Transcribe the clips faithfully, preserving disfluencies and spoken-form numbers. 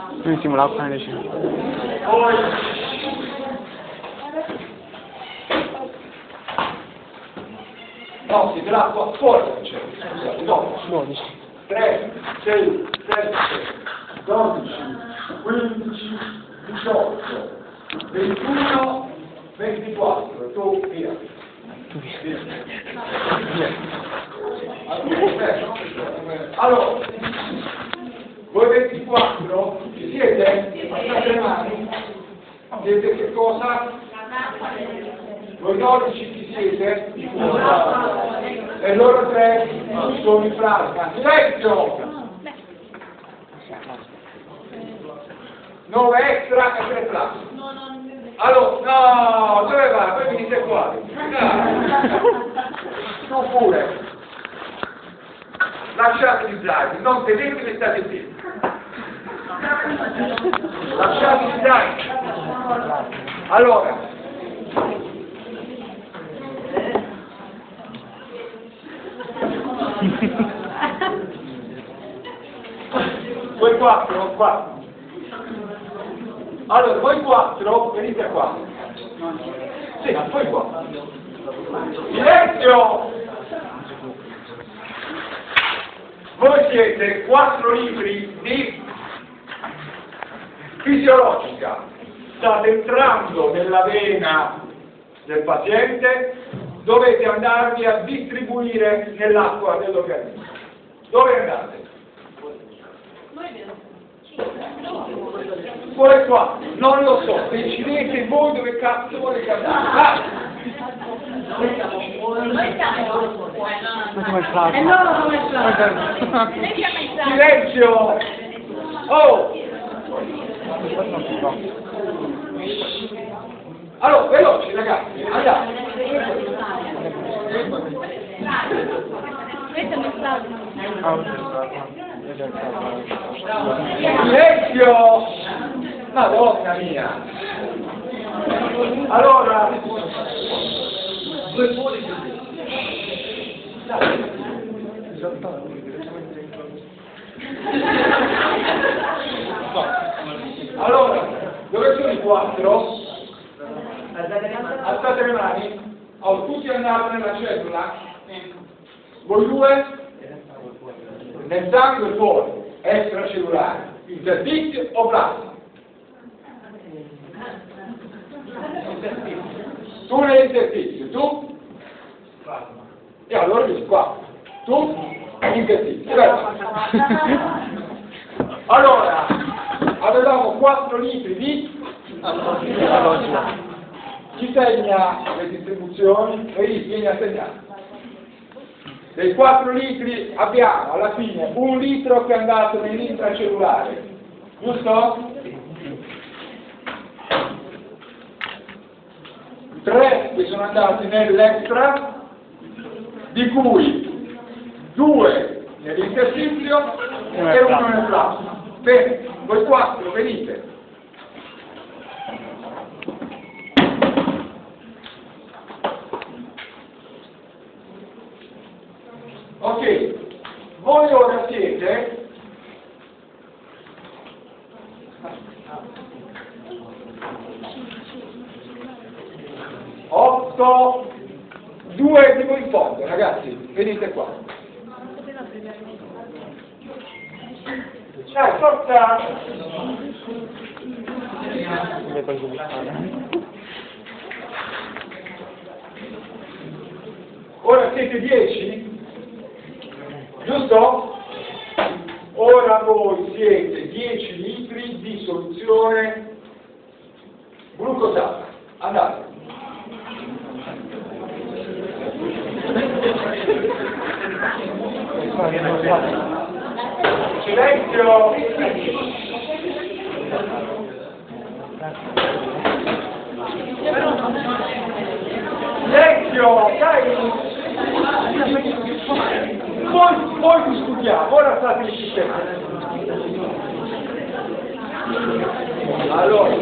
Noi siamo l'acqua nelle cime. Poi no, si l'acqua fuori, scusate, no, dodici. tre, sei, sette, dodici, quindici, diciotto, ventuno, ventiquattro, tu via. Allora, voi ventiquattro ci siete? Alzate le mani? Siete che cosa? Voi dodici chi siete? E loro tre sono in frasca. Silenzio! nove extra e tre frasche. Allora, no, dove va? Poi venite qua. Tu pure. Lasciate gli zaini, non tenete che state zitti. Lasciate gli zaini. Allora. Voi quattro, quattro. Allora, voi quattro, venite qua. Sì, voi qua. Silenzio! Voi siete quattro libri di fisiologica. State entrando nella vena del paziente, dovete andarvi a distribuire nell'acqua dell'organismo. Dove andate? Fuori qua, non lo so, decidete voi dove cazzo volete andare. Ah! Ma come il plasma? E loro come il plasma? Silenzio! Oh! Allora, veloci ragazzi, andiamo. Questo è il plasma. Silenzio! Madonna mia! Allora, due fuori allora, dove sono i quattro? Alzate le mani. Oh, tutti andate nella cellula. Voi due? Nel sangue fuori, extracellulare, interstizio o plasma? Tu nell'interstizio, tu? Plasma. E allora vieni qua. Tu? Interstizio. Allora, avevamo quattro litri di chi segna le distribuzioni? E vieni a segnare. Dei quattro litri abbiamo alla fine un litro che è andato nell'intracellulare, giusto? tre che sono andati nell'extra, di cui due nell'interstizio e uno nel plasma. Bene, voi quattro venite. Ok, voi ora siete otto, due di voi in fondo, ragazzi, venite qua. Dai, forza! Ora siete dieci? Giusto? Ora voi siete dieci litri di soluzione glucosata. Andate. Silenzio! Silenzio! Dai! Poi, poi discutiamo, ora state in sistema. Allora,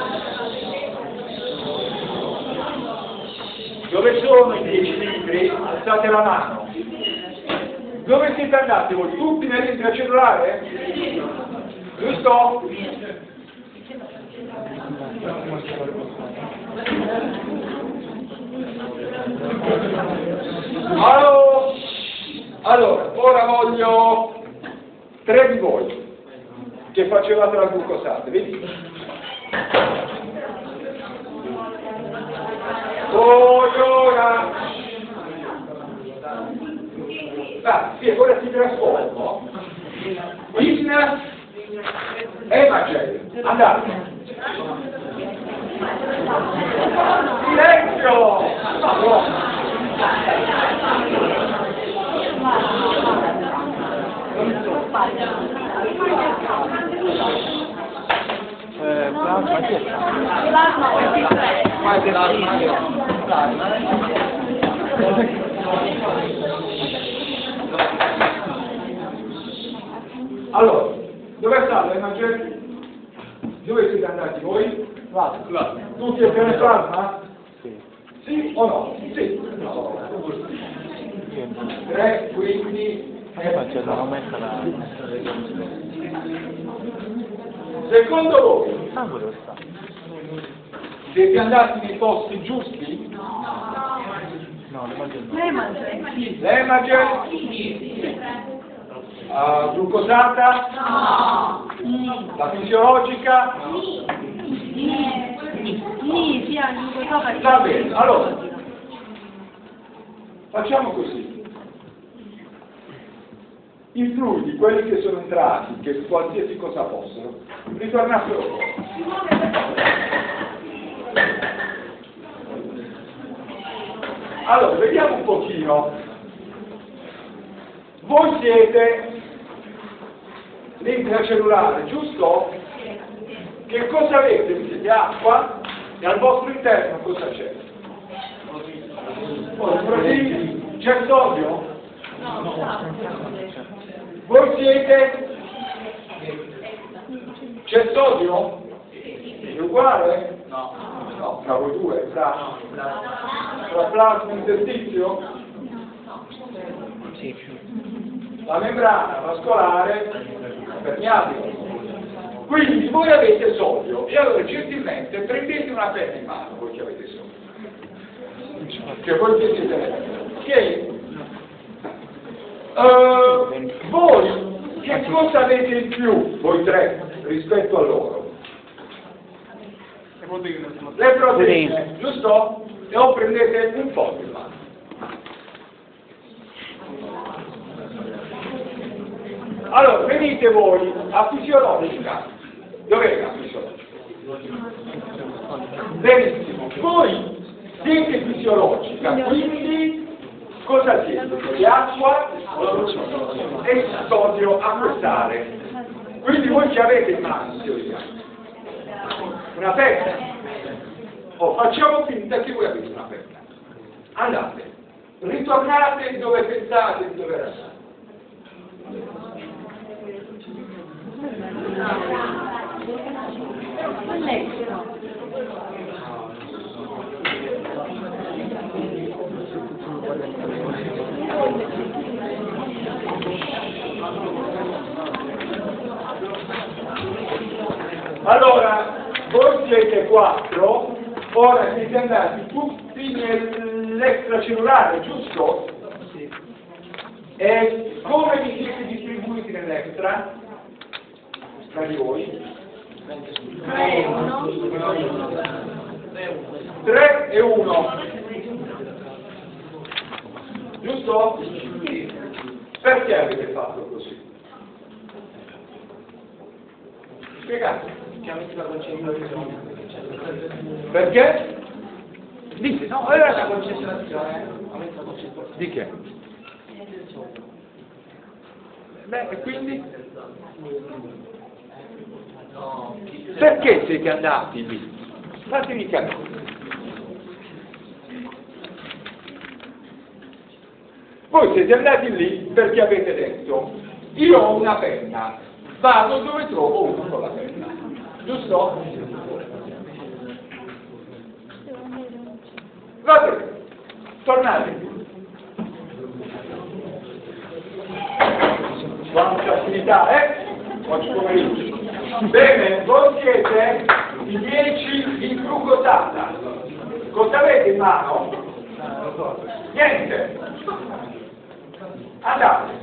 dove sono i dieci litri? Alzate la mano. Dove siete andati voi? Tutti nell'intracellulare? Giusto? Allora, allora, ora voglio tre di voi che facevate la glucosate, vedi? Poi ora, ah, sì, ora ti trasformo in Emagen. Andate. Silenzio! No. Eh, plasma chi è? Plasma ventitré. Ma è dell'inizio. Allora, dove sta l'Emagen? Dove siete andati voi? Plasma. Tutti e tre nel plasma? Sì. Sì o no? Sì. No. Tre, quindi... Io faccio la metterla. Secondo voi, Sangue dove sta? siete andati nei posti giusti? No, le mangio no. L'Emagen. L'Emagen? Uh, glucosata? No. La fisiologica? Sì, sì, ha glucosata. Va bene, allora, facciamo così. I fluidi, quelli che sono entrati, che qualsiasi cosa possono, ritornassero fuori. Allora, vediamo un pochino. Voi siete l'intracellulare, giusto? Che cosa avete? Vi siete acqua e al vostro interno cosa c'è? Oh, proteine. C'è sodio? Voi siete? C'è sodio? È uguale? No. No, tra voi due, tra, tra plasma e interstizio? Sì, più. La membrana vascolare è permeabile. Quindi voi avete sodio e allora gentilmente prendete una penna in mano, voi che avete sodio. Che voi che siete che uh, voi che cosa avete in più, voi tre, rispetto a loro? Le proteine, giusto? E o prendete un po' in mano. Allora, venite voi a fisiologica. Dov'è la fisiologica? Benissimo. Voi siete fisiologica, quindi cosa siete? Di acqua e sodio a quest'area. Quindi voi ci avete in mano, in teoria, una penna. Oh, facciamo finta che voi avete una penna. Andate, ritornate dove pensate di dover andare. Allora, voi siete quattro, ora siete andati tutti nell'extracellulare, giusto? Sì. E come vi siete distribuiti nell'extra? Tra di voi? tre e uno. Giusto? Perché avete fatto così? Spiegate. Perché? Dite, no, era la concentrazione. Di che? Beh, e quindi? Perché siete andati lì? Fatemi capire. Voi siete andati lì perché avete detto, io ho una penna, vado dove trovo uno con la penna. Giusto? Va bene, tornate. Buona attività, eh? Oggi pomeriggio. Bene, voi siete i dieci in frugosata. Cosa avete in mano? Niente. Andate.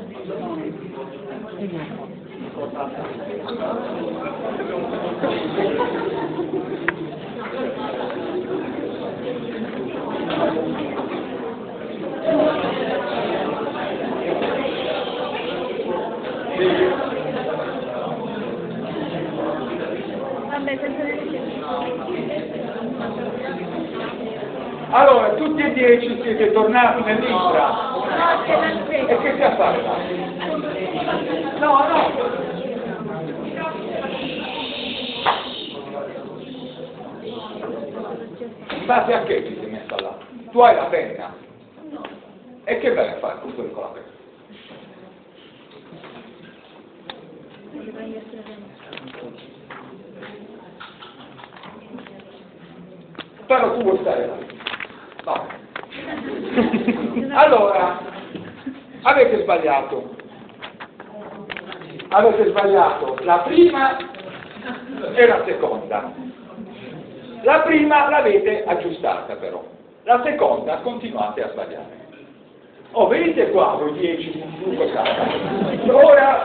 Allora, tutti e dieci siete tornati nell'Isra. E che si affare? No, no. In base a che ti sei messa là? Tu hai la penna. E che vai a fare con la penna? Però tu vuoi stare là. No. Allora, avete sbagliato. Avete sbagliato la prima e la seconda. La prima l'avete aggiustata però. La seconda continuate a sbagliare. Oh, vedete qua, voi dieci, ora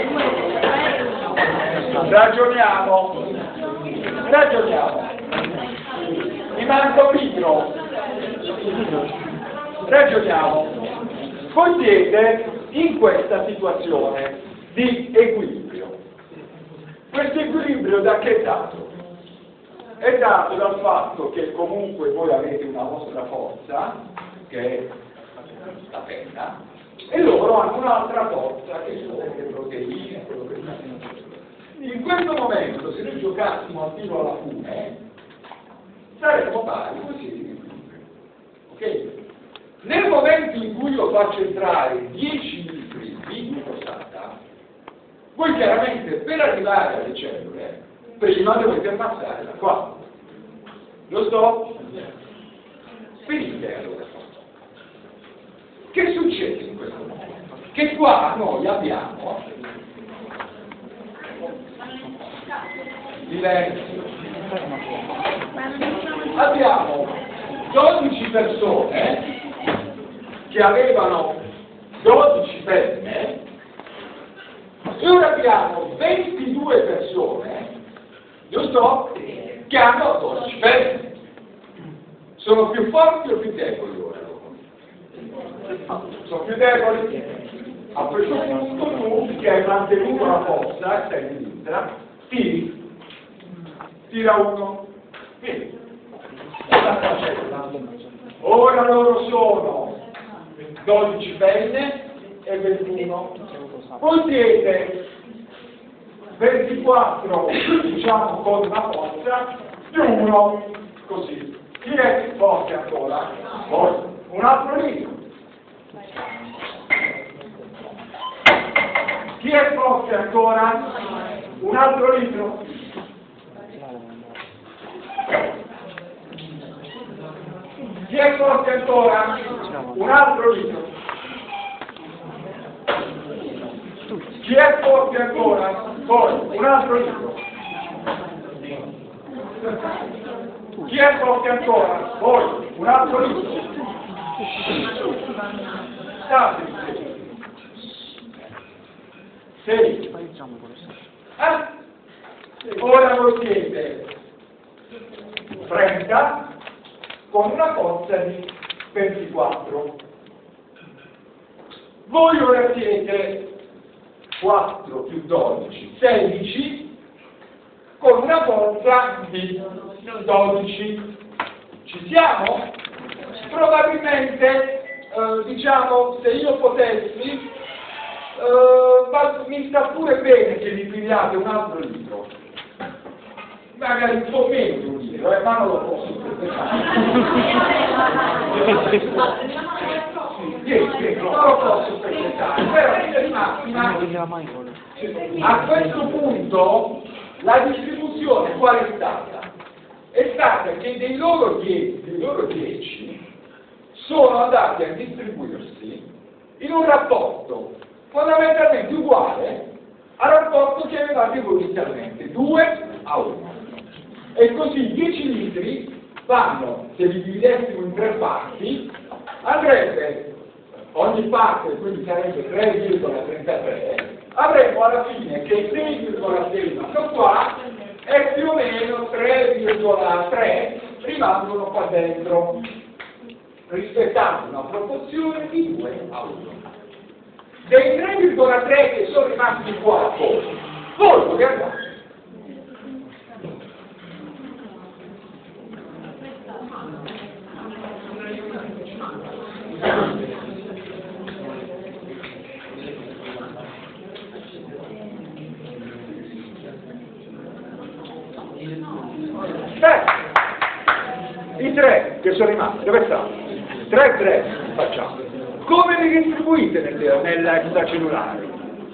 ragioniamo. Ragioniamo. Mi manca un libro. Ragioniamo. Voi siete in questa situazione di equilibrio. Questo equilibrio da che è dato? È dato dal fatto che comunque voi avete una vostra forza, che è la penna, e loro hanno un'altra forza, che sono le proteine, quello che sta. In questo momento, se noi giocassimo a tiro alla fune, saremmo pari, voi siete in equilibrio. Ok? Nel momento in cui io faccio entrare dieci litri di glucosata, voi chiaramente per arrivare alle cellule, prima dovete ammazzare da qua. Lo sto? Venite allora. Che succede in questo momento? Che qua noi abbiamo diversi. Abbiamo dodici persone che avevano dodici penne e ora abbiamo ventidue persone, giusto? Che hanno dodici penne. Sono più forti o più deboli ora loro? Sono più deboli? A questo punto tu, che hai mantenuto la forza, e sei in sinistra, tiri. Tira uno. Vedi? Ora loro sono dodici penne e ventuno. Voi siete ventiquattro, diciamo, con una forza, più uno, così. Chi è più forte ancora? Poi, un altro libro. Chi è forte ancora? Un altro libro. Chi è forte ancora? Un altro libro. Chi è forte ancora? Poi, un altro libro. Chi è forte ancora? Poi, un altro libro. State. Sei. Eh? Ora voi siete trenta con una forza di ventiquattro. Voi ora siete quattro più dodici, sedici, con una forza di dodici. Ci siamo? Probabilmente, eh, diciamo, se io potessi, eh, mi sta pure bene che vi pigliate un altro libro. Magari un po' meno di un libro, eh, ma non lo posso presentare. Sì, sì, non lo posso presentare, però in massima, a questo punto la distribuzione qual è stata? È stata che dei loro dieci, dei loro dieci sono andati a distribuirsi in un rapporto fondamentalmente uguale al rapporto che avevate voi inizialmente, due a uno. E così dieci litri vanno, se li dividessimo in tre parti, andrebbe ogni parte, quindi sarebbe tre virgola trentatré, avremo alla fine che il sei virgola sei qua e più o meno tre virgola tre rimangono qua dentro, rispettando una proporzione di due a uno. Dei tre virgola tre che sono rimasti qua, voi, voi dove andate? Beh, i tre che sono rimasti, dove stanno? tre tre facciamo. Come li distribuite nel, nell'extracellulare?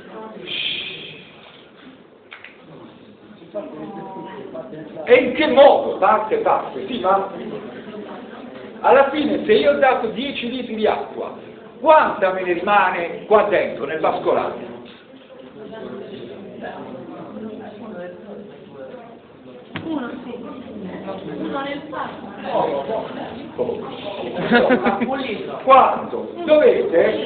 E in che modo? Parte, parte, sì, ma alla fine se io ho dato dieci litri di acqua, quanta me ne rimane qua dentro, nel vascolare? Uno, sì. Uno nel plasma. Quando dovete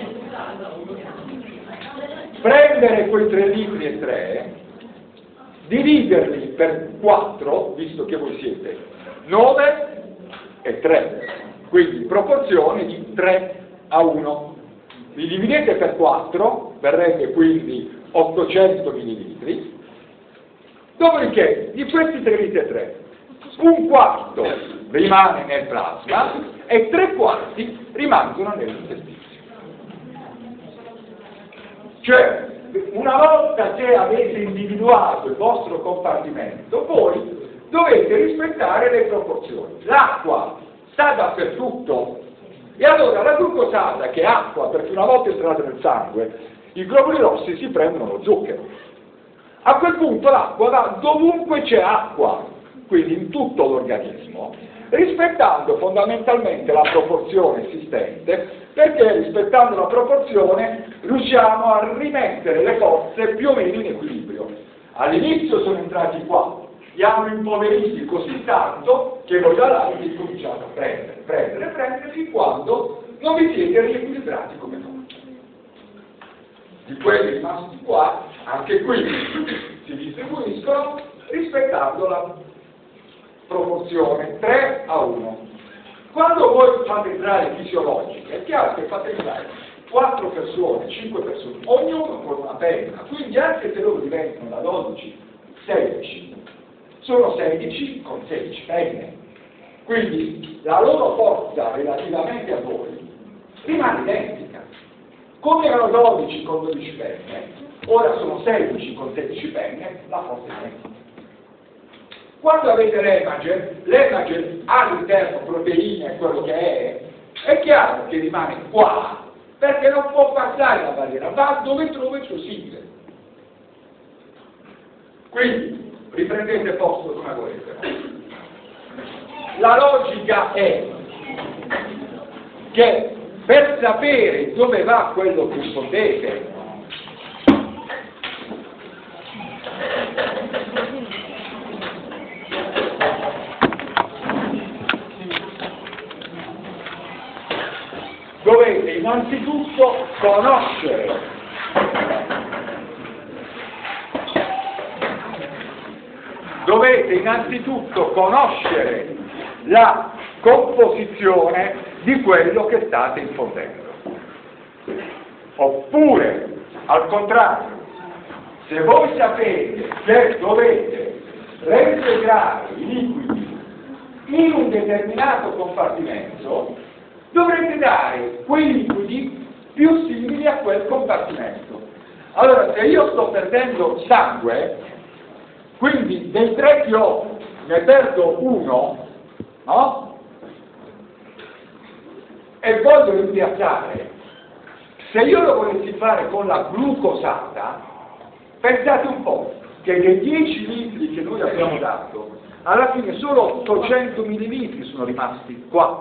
prendere quei tre litri e tre, dividerli per quattro, visto che voi siete nove e tre, quindi in proporzione di tre a uno. Li dividete per quattro, verrebbe quindi ottocento millilitri. Dopodiché, di questi tre litri e tre, un quarto rimane nel plasma e tre quarti rimangono nell'intestino. Cioè, una volta che avete individuato il vostro compartimento, voi dovete rispettare le proporzioni. L'acqua sta dappertutto, e allora la glucosata, che è acqua, perché una volta entrata nel sangue, i globuli rossi si prendono lo zucchero. A quel punto l'acqua va dovunque c'è acqua, quindi in tutto l'organismo, rispettando fondamentalmente la proporzione esistente, perché rispettando la proporzione riusciamo a rimettere le forze più o meno in equilibrio. All'inizio sono entrati qua, li hanno impoveriti così tanto che voi da là avete cominciato a prendere, prendere, prendere, fin quando non vi siete riequilibrati come noi. Di quelli rimasti qua, anche qui si distribuiscono rispettando la proporzione tre a uno. Quando voi fate entrare fisiologiche, è chiaro che fate entrare quattro persone, cinque persone, ognuno con una penna, quindi anche se loro diventano da dodici, sedici, sono sedici con sedici penne. Quindi la loro forza relativamente a voi rimane identica. Come erano dodici con dodici penne, ora sono sedici con sedici penne, la forza è identica. Quando avete l'emagen, l'emagen ha all'interno proteine e quello che è, è chiaro che rimane qua, perché non può passare la barriera, va dove trova il suo sigle. Quindi, riprendete posto come volete. La logica è che per sapere dove va quello che fondete, dovete innanzitutto conoscere dovete innanzitutto conoscere la composizione di quello che state infondendo. Oppure, al contrario, se voi sapete che dovete reintegrare i liquidi in un determinato compartimento, dovrete dare quei liquidi più simili a quel compartimento. Allora, se io sto perdendo sangue, quindi dei tre che ho ne perdo uno, no? E voglio rimpiazzare, se io lo volessi fare con la glucosata, pensate un po' che dei dieci litri che noi abbiamo dato, alla fine solo ottocento millilitri sono rimasti qua.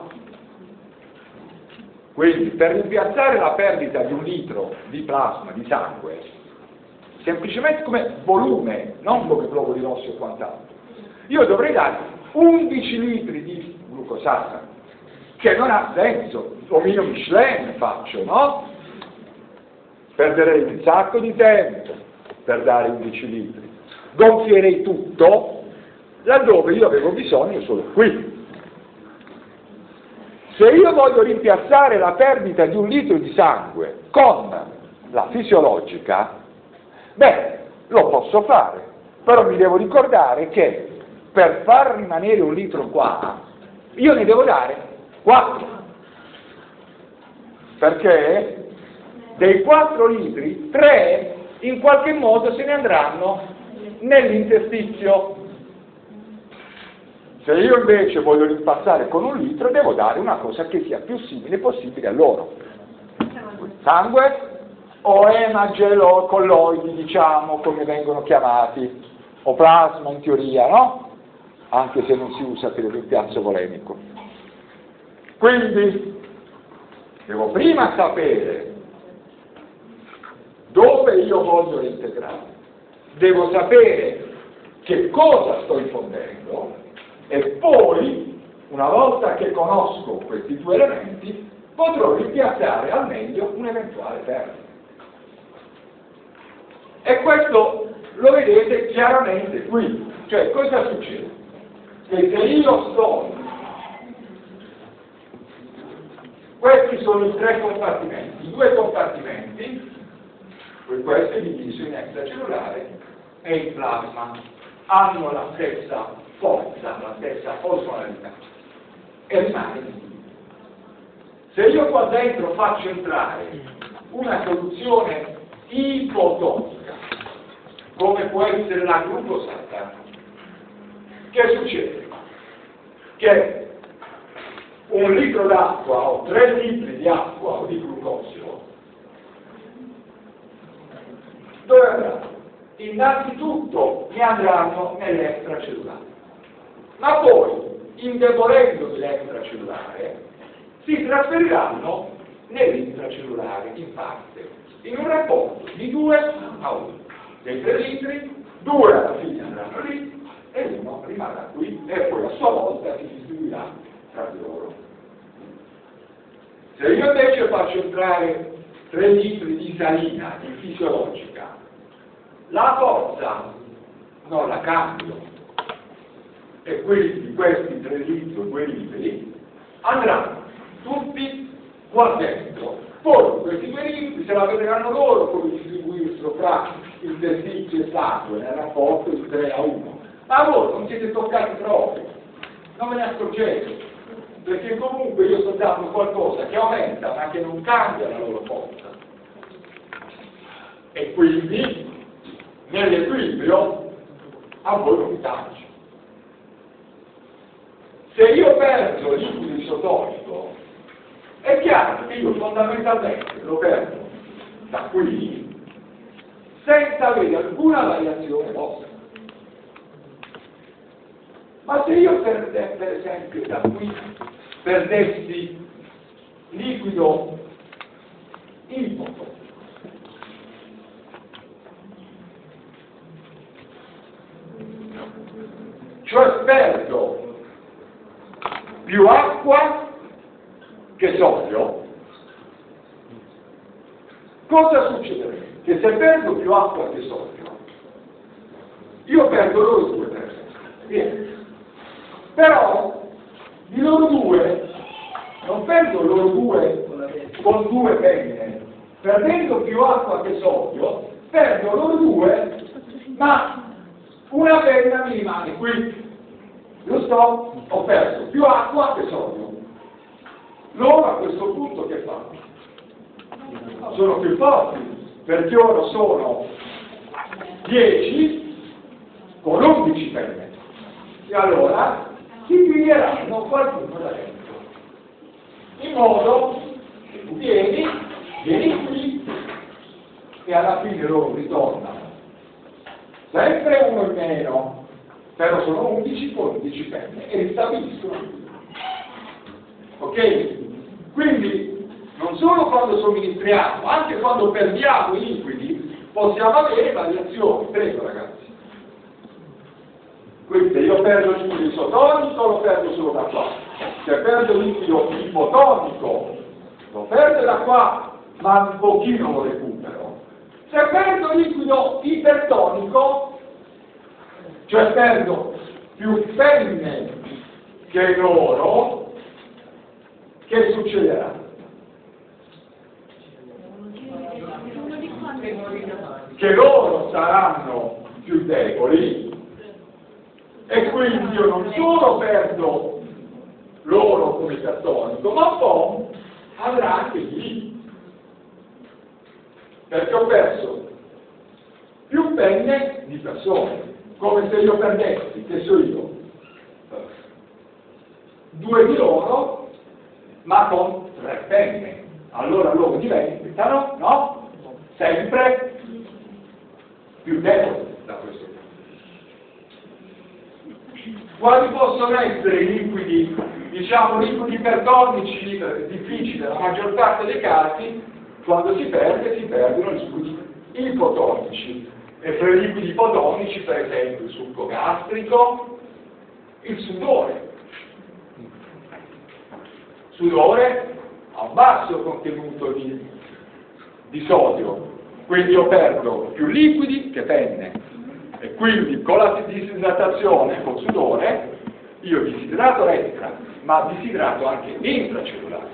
Quindi per rimpiazzare la perdita di un litro di plasma, di sangue, semplicemente come volume, non come globuli rossi o quant'altro. Io dovrei dare undici litri di glucosata, che non ha senso, omino Michelin faccio, no? Perderei un sacco di tempo per dare undici litri, gonfierei tutto, laddove io avevo bisogno solo qui. Se io voglio rimpiazzare la perdita di un litro di sangue con la fisiologica, beh, lo posso fare, però mi devo ricordare che per far rimanere un litro qua, io ne devo dare quattro, perché dei quattro litri, tre in qualche modo se ne andranno nell'interstizio. Se io invece voglio rimpassare con un litro, devo dare una cosa che sia più simile possibile a loro. Sangue o emagel o colloidi, diciamo, come vengono chiamati, o plasma in teoria, no? Anche se non si usa per il rimpiazzo volemico. Quindi, devo prima sapere dove io voglio reintegrare, devo sapere che cosa sto infondendo, e poi, una volta che conosco questi due elementi, potrò rimpiazzare al meglio un'eventuale perdita. E questo lo vedete chiaramente qui. Cioè, cosa succede? Che se io sto... Questi sono i tre compartimenti. I due compartimenti, questo è diviso in extracellulare e il plasma, hanno la stessa forza, la stessa osmolarità, e rimane lì. Se io qua dentro faccio entrare una soluzione ipotonica, come può essere la glucosata, che succede? Che un litro d'acqua o tre litri di acqua o di glucosio dove andranno? Innanzitutto mi andranno nell'extracellulare, ma poi, indebolendo l'extracellulare, si trasferiranno nell'intracellulare in parte, in un rapporto di due a uno. Dei tre litri, due alla fine andranno lì e uno rimarrà qui e poi a sua volta si distribuirà tra di loro. Se io invece faccio entrare tre litri di salina in fisiologica, la forza non la cambio, e quindi questi tre litri o due litri andranno tutti qua dentro. Poi questi due litri se la vedranno loro come distribuirselo fra interstizio e sangue nel rapporto di tre a uno. Ma voi non siete toccati proprio, non ve ne accorgete, perché comunque io sto dando qualcosa che aumenta ma che non cambia la loro forza. E quindi nell'equilibrio a voi non vi taccio. Se io perdo il liquido isotonico, è chiaro che io fondamentalmente lo perdo da qui senza avere alcuna variazione vostra. Ma se io per, per esempio da qui perdessi liquido impoco, cioè perdo più acqua che sodio, cosa succederebbe? Che se perdo più acqua che sodio, io perdo loro due per esempio. Però di loro due non perdo loro due con due penne, perdendo più acqua che sodio, perdo loro due, ma una penna mi rimane qui. Giusto? Ho perso più acqua che sodio. Loro a questo punto che fanno? Sono più forti, perché loro sono dieci con undici penne. E allora si piglieranno qualcuno da dentro. In modo che tu vieni, vieni qui, e alla fine loro ritornano. Sempre uno in meno, però sono undici con undici penne e ristabiliscono qui. Ok? Quindi non solo quando somministriamo, anche quando perdiamo i liquidi, possiamo avere variazioni. Prego ragazzi. Quindi io perdo il liquido isotonico, lo perdo solo da qua. Se perdo il liquido ipotonico, lo perdo da qua, ma un pochino lo recupero. Se perdo il liquido ipertonico, cioè perdo più penne che loro, che succederà? Che loro saranno più deboli e quindi io non solo perdo loro come ipertonico, ma poi avrà anche lì, perché ho perso più penne di persone, come se io perdessi, che so io, due di loro, ma con tre penne. Allora loro diventano, no? Sempre più deboli da questo punto. Quali possono essere i liquidi, diciamo, liquidi ipertonici difficili nella maggior parte dei casi? Quando si perde, si perdono i liquidi ipotonici. E fra i liquidi ipotonici, per esempio, il succo gastrico, il sudore. Sudore ha un basso contenuto di, di sodio, quindi io perdo più liquidi che penne. E quindi con la disidratazione, col sudore, io disidrato extra, ma disidrato anche intracellulare.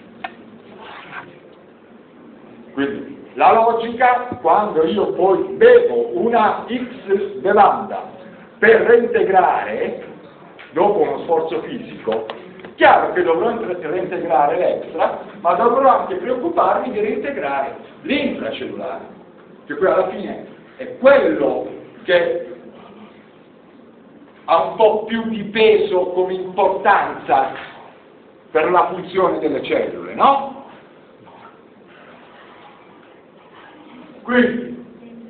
Quindi la logica, quando io poi bevo una X bevanda per reintegrare, dopo uno sforzo fisico, chiaro che dovrò reintegrare l'extra, ma dovrò anche preoccuparmi di reintegrare l'intracellulare, che poi alla fine è quello che ha un po' più di peso come importanza per la funzione delle cellule, no? Quindi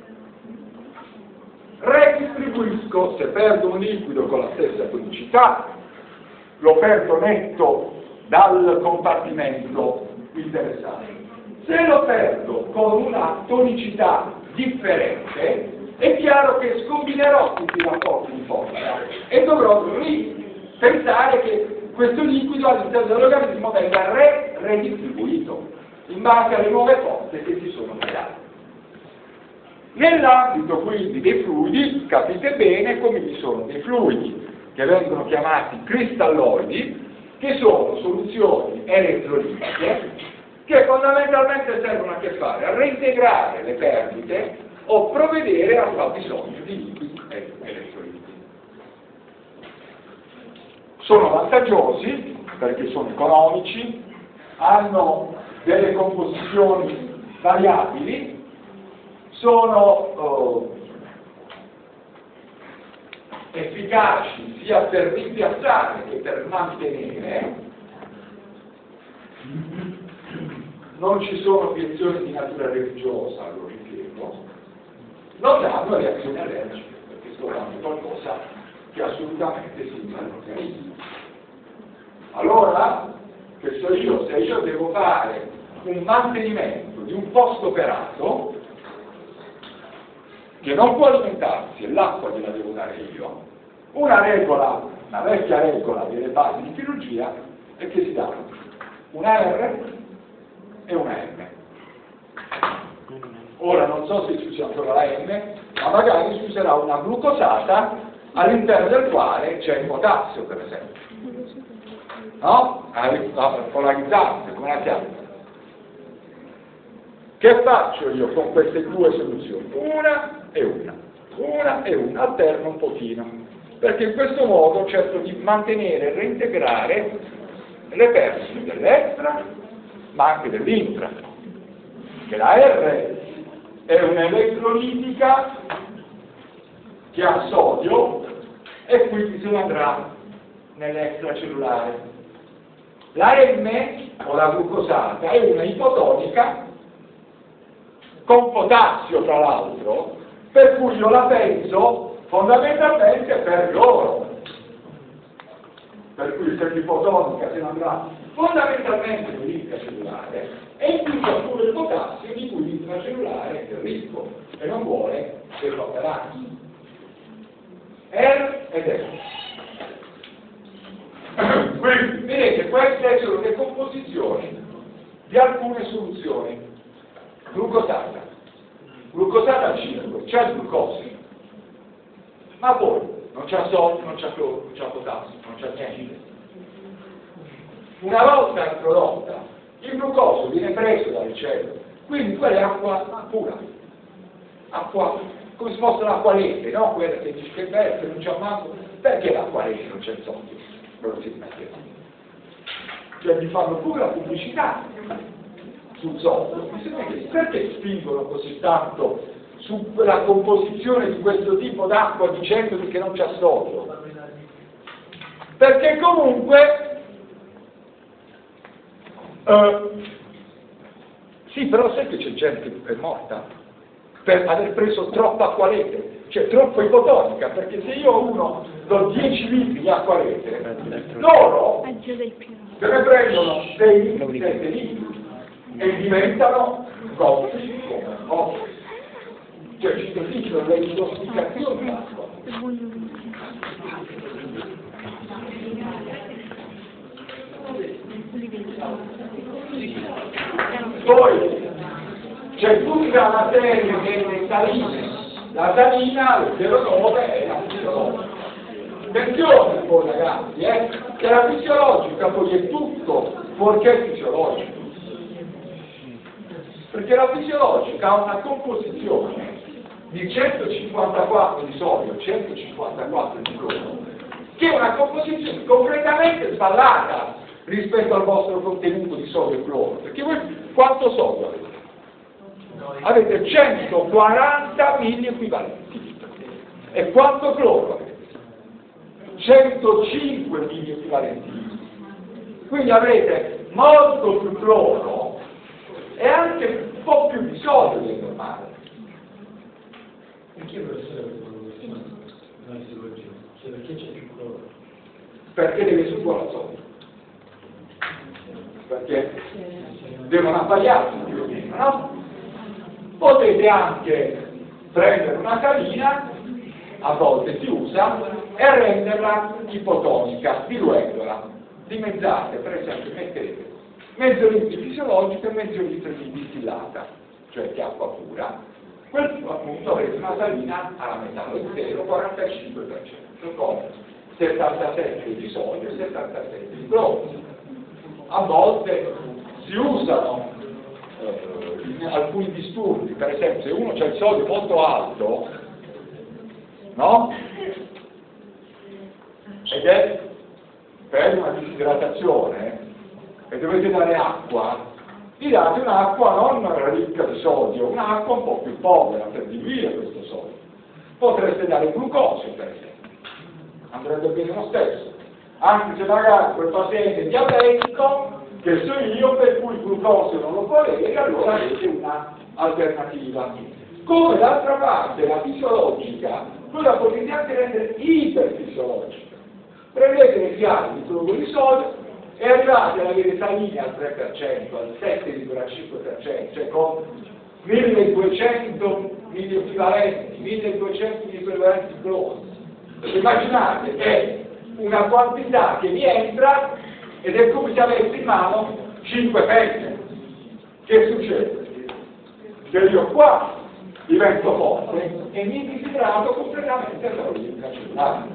redistribuisco, se perdo un liquido con la stessa tonicità, lo perdo netto dal compartimento interessato. Se lo perdo con una tonicità differente, è chiaro che scombinerò tutti i rapporti di forza e dovrò pensare che questo liquido all'interno dell'organismo venga re redistribuito in base alle nuove forze che si sono create. Nell'ambito quindi dei fluidi, capite bene come vi sono dei fluidi che vengono chiamati cristalloidi, che sono soluzioni elettrolitiche che fondamentalmente servono a che fare? A reintegrare le perdite o provvedere al fabbisogno di liquidi elettrolitici. Sono vantaggiosi perché sono economici, hanno delle composizioni variabili, sono eh, efficaci sia per rimpiazzare che per mantenere, non ci sono obiezioni di natura religiosa al loro impiego, non danno reazioni allergiche, perché sto dando qualcosa che assolutamente simula all'organismo. Allora, che so io, se io devo fare un mantenimento di un post operato, che non può alimentarsi e l'acqua gliela devo dare io, una regola, una vecchia regola delle basi di chirurgia è che si dà una R e una M. Ora non so se si usa ancora la M, ma magari si userà una glucosata all'interno del quale c'è il potassio, per esempio. No? Polarizzante, come la chiamo? Che faccio io con queste due soluzioni? Una e una, una e una, alterno un pochino, perché in questo modo cerco di mantenere e reintegrare le perdite dell'extra, ma anche dell'intra. Che la R è un'elettrolitica che ha sodio e quindi se ne andrà nell'extracellulare. La M, o la glucosata, è una ipotonica con potassio tra l'altro, per cui io la penso fondamentalmente per loro. Per cui se l'ipotonica se ne andrà fondamentalmente l'intracellulare e incluso pure il potassio di cui l'intracellulare è ricco e non vuole evaporarsi. R ed R. Quindi, vedete, queste sono le composizioni di alcune soluzioni. Glucosata. Glucosata cinque, c'è il glucosio. Ma poi non c'è sodio, non c'è cloro, non c'è potassio, non c'è niente. Una volta introdotta, il glucosio viene preso dalle cellule, quindi quella è acqua pura. Acqua, come se fosse l'acqua lente, no? Quella che dice che bella, che non c'è manco. Perché l'acqua lente non c'è il sodio? Non si mette. Cioè vi fanno pure la pubblicità sul sodio. Perché spingono così tanto su quella composizione di questo tipo d'acqua dicendovi che non c'è sodio? Perché comunque uh, sì, però sai che c'è gente che è morta per aver preso troppa acqua lete, cioè troppo ipotonica, perché se io a uno do dieci litri di acqua lete, loro se ne prendono sei sette litri e diventano gozzi come occhi. Cioè ci sono le intossicazioni d'acqua. Poi c'è tutta la serie delle saline. La salina, lo zero nove è la fisiologica. Attenzione poi ragazzi, eh, che la fisiologica poi è tutto fuorché fisiologico. Perché la fisiologica ha una composizione di centocinquantaquattro di sodio, centocinquantaquattro di cloro, che è una composizione completamente sballata rispetto al vostro contenuto di sodio e cloro. Perché voi quanto sodio avete? Avete centoquaranta milli equivalenti. E quanto cloro avete? centocinque milli equivalenti. Quindi avrete molto più cloro e anche un po' più di sodio del normale. Perché professore la fisiologia? Cioè perché c'è più cloro? Perché deve supporre sodio. Perché devono appaiarsi più o meno, no? Potete anche prendere una salina, a volte si usa, e renderla ipotonica, diluendola. Dimezzate, per esempio, mettete mezzo litro di fisiologica e mezzo litro di distillata, cioè che acqua pura. Quel appunto avrete una salina alla metà, lo zero, quarantacinque per cento, con settantasette di sodio e settantasette di cloro. A volte si usano eh, in alcuni disturbi, per esempio se uno ha il sodio molto alto, no? Ed è per una disidratazione e dovete dare acqua, vi date un'acqua non ricca di sodio, un'acqua un po' più povera per diluire questo sodio. Potreste dare glucosio, per esempio, andrebbe bene lo stesso, anche se magari quel paziente è diabetico, che so io, per cui il glucosio non lo può avere, allora avete un'alternativa. Come d'altra parte la fisiologica, voi la potete anche rendere iperfisiologica. Prendete le fiale di cloro di sodio e arrivate ad avere saline al tre per cento, al sette virgola cinque per cento, cioè con milleduecento milli equivalenti, milleduecento milli equivalenti di cloro. Immaginate che è una quantità che vi entra ed è come se avessi in mano cinque penne. Che succede? Che io qua divento forte e mi disidrato completamente all'origine cellulare.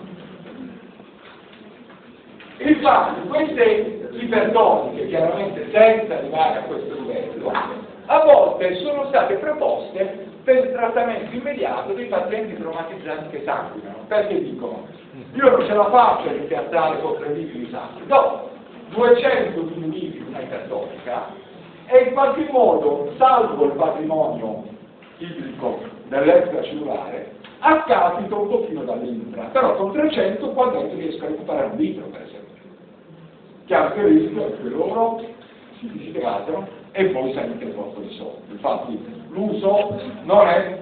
Infatti queste ipertoniche, chiaramente senza arrivare a questo livello, a volte sono state proposte per il trattamento immediato dei pazienti traumatizzati che sanguinano, perché dicono io non ce la faccio a rimpiazzare con tre litri di sangue, do duecento millilitri di una ipertonica e in qualche modo salvo il patrimonio idrico dell'extracellulare a capito un pochino dall'intra, però con trecento qua dentro riesco a recuperare un litro per esempio. Chiaro che il rischio è che loro si disidratano e poi salite il posto di soldi. Infatti l'uso non è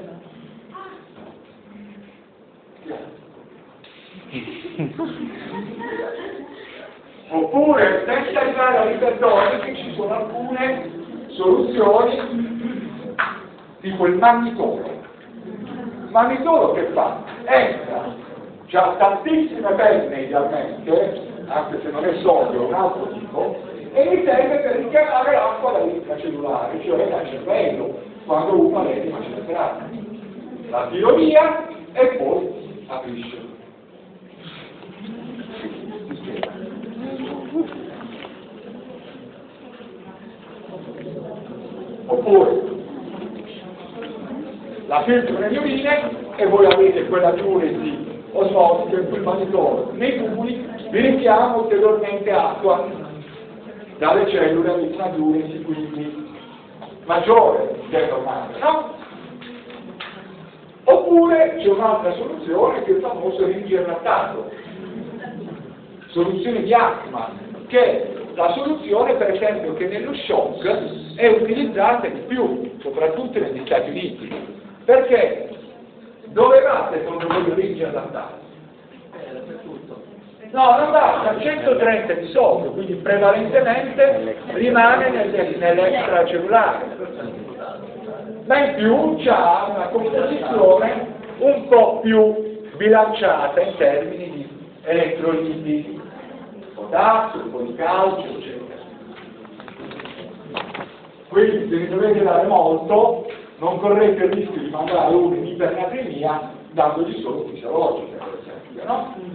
Oppure, senza arrivare all'ipertonici, ci sono alcune soluzioni, tipo il mannitolo. Il mannitolo che fa? Entra, c'ha tantissime penne idealmente, anche se non è sodio, è un altro tipo, e mi serve per richiamare l'acqua dall'intracellulare, cioè dal cervello, quando uno ha l'edema cerebrale. La tiro via e poi aprisce. Oppure la filtro nelle urine e voi avete quella diuresi osmotica in cui il mannitolo nei tubi vi richiama ulteriormente acqua dalle cellule, avete una diuresi quindi maggiore del normale, no? Oppure c'è un'altra soluzione che è il famoso ringerlattato, soluzione di Ackermann, che è la soluzione per esempio che nello shock è utilizzata di più, soprattutto negli Stati Uniti, perché dove va secondo voi il ringerlattato? No, non basta, centotrenta di sodio, quindi prevalentemente rimane nel, nell'extracellulare, ma in più c'ha una composizione un po' più bilanciata in termini di elettroliti, potassio, un po' di calcio, eccetera. Quindi se ne dovete dare molto, non correte il rischio di mandare uno in ipernatremia dandogli solo fisiologica, per esempio, no?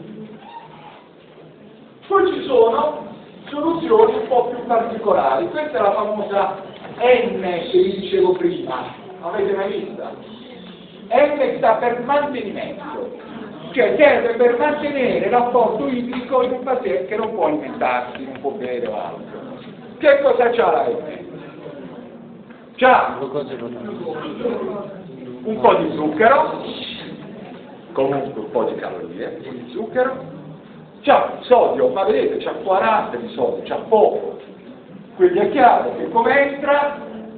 Poi ci sono soluzioni un po' più particolari, questa è la famosa N che vi dicevo prima, avete mai vista? N sta per mantenimento, cioè serve per mantenere l'apporto idrico in un paziente che non può alimentarsi, non può bere o altro. Che cosa c'ha la N? C'ha un po' di zucchero, comunque un po' di calorie, un po' di zucchero, c'ha sodio, ma vedete, c'ha quaranta di sodio, c'ha poco, quindi è chiaro che come entra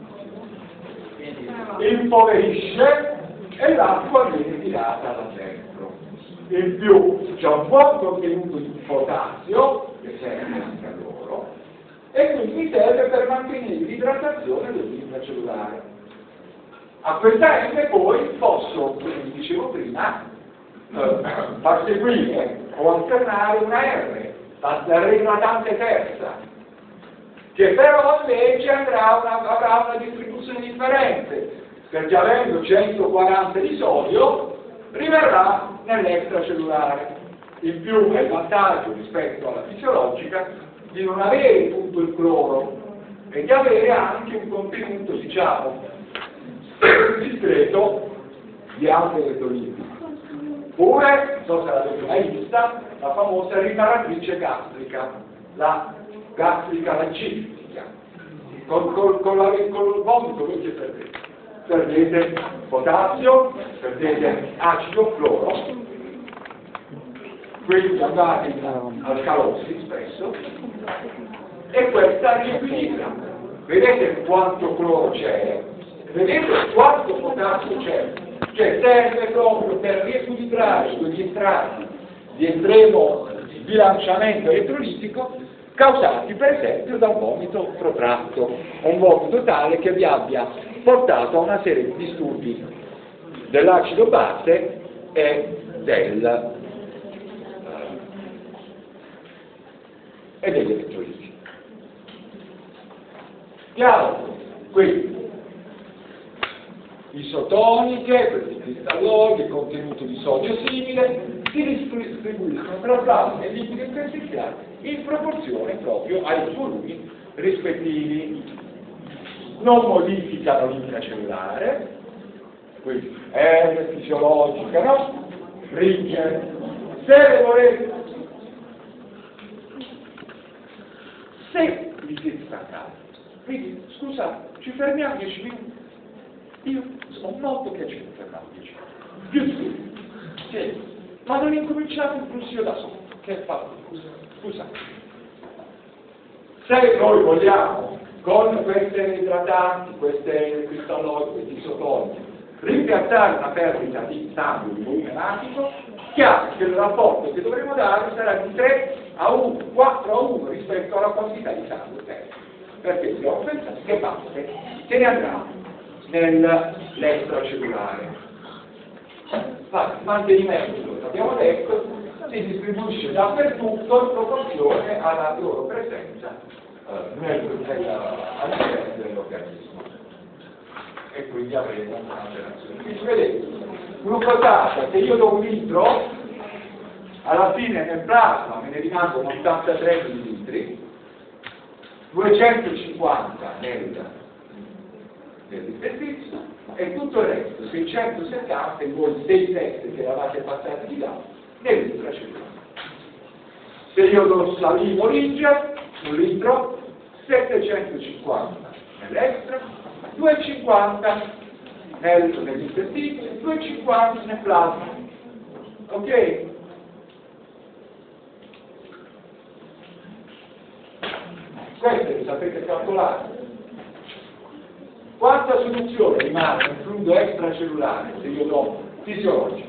impoverisce e l'acqua viene tirata da dentro. In più c'è un buon contenuto di potassio, che serve anche a loro, e quindi serve per mantenere l'idratazione dell'intracellulare. A questa N poi posso, come vi dicevo prima, eh, far seguire o alternare una R, la, la reglatante terza, che però invece andrà una, avrà una distribuzione differente, perché avendo centoquaranta di sodio rimarrà nell'extracellulare. In più è il vantaggio rispetto alla fisiologica di non avere tutto il cloro e di avere anche un contenuto, diciamo, discreto di altri elettroliti. Oppure, non so se l'avete mai vista, la famosa riparatrice gastrica, la gastrica lancifica. Con, con, con, la, con il vomito voi che perdete? Perdete potassio, perdete acido cloro, quindi andate alcalosi spesso, e questa riequilibra. Vedete quanto cloro c'è? Vedete quanto potassio c'è? Cioè serve proprio per riequilibrare quegli strati di estremo sbilanciamento elettrolitico causati per esempio da un vomito protratto, un vomito tale che vi abbia portato a una serie di disturbi dell'acido base e del e degli elettroliti. Chiaro? Quindi isotoniche, questi cristalloni, contenuto di sodio simile, si distribuiscono tra plasma e liquido interstiziale in proporzione proprio ai volumi rispettivi. Non modificano l'intracellulare, quindi è fisiologica, no? Rigge. Se volete, se vi siete stancati, quindi scusate, ci fermiamo dieci minuti. Io ho molto piacere fermarmi dieci minuti. Più su. Sì. Ma non incominciate il brusio da sotto. Che fatto? Scusate. Se noi vogliamo, con queste idratanti, queste cristalloi, questi isotoni, rimpiazzare una perdita di sangue di volume ematico, chiaro che il rapporto che dovremo dare sarà di tre a uno, quattro a uno rispetto alla quantità di sangue perso. Perché abbiamo pensato che parte se ne andrà nell'extracellulare. Ma il mantenimento, abbiamo detto, si distribuisce dappertutto in proporzione alla loro presenza eh, nel, nel, all'interno dell'organismo. E quindi avremo un'alterazione. Quindi vedete, glucosata, se io do un litro, alla fine nel plasma me ne rimangono ottantatré millilitri, duecentocinquanta nel, nell'interfizio e tutto il resto, seicentosettanta, in voi sei sette che eravate passati di là, nell'intracellulare. Se io do salimo Ringer, un litro, settecentocinquanta nell'extra, duecentocinquanta nel, nell'interfizio, duecentocinquanta nel plasma. Ok? Questo lo sapete calcolare. Quanta soluzione rimane in fluido extracellulare se io do fisiologico?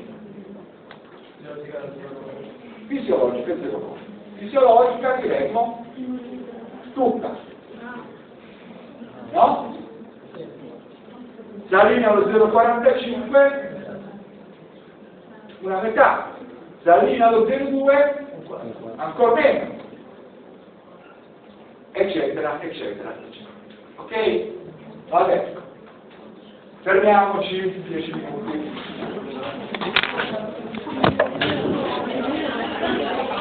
Fisiologica e zero. Fisiologica diremmo tutta. No? Salina allo zero virgola quarantacinque, una metà. Salina allo zero virgola due, ancora meno. Eccetera, eccetera, eccetera. Ok? Vabbè. Fermiamoci dieci minuti.